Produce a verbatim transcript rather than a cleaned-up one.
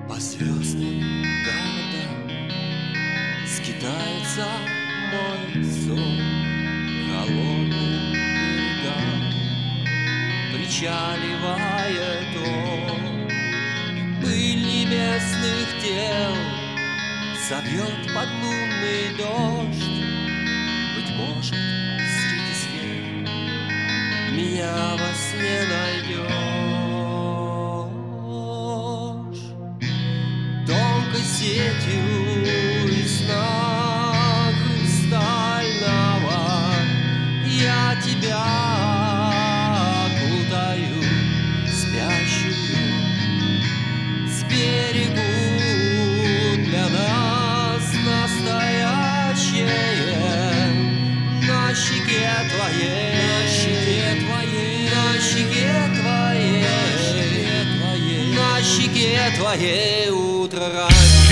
По звездным городам скитается мой сон, холодным берегам причаливает он. Пыль небесных тел собьет под лунный дождь. Быть может, среди сфер меня во сне найдешь. Тонкой сетью из сна хрустального я тебя окутаю, спящую. Сберегу для нас настоящее на щеке твоей, на щеке твоей, на щеке твоей, на щеке твоей, на щеке твоей утро раннее.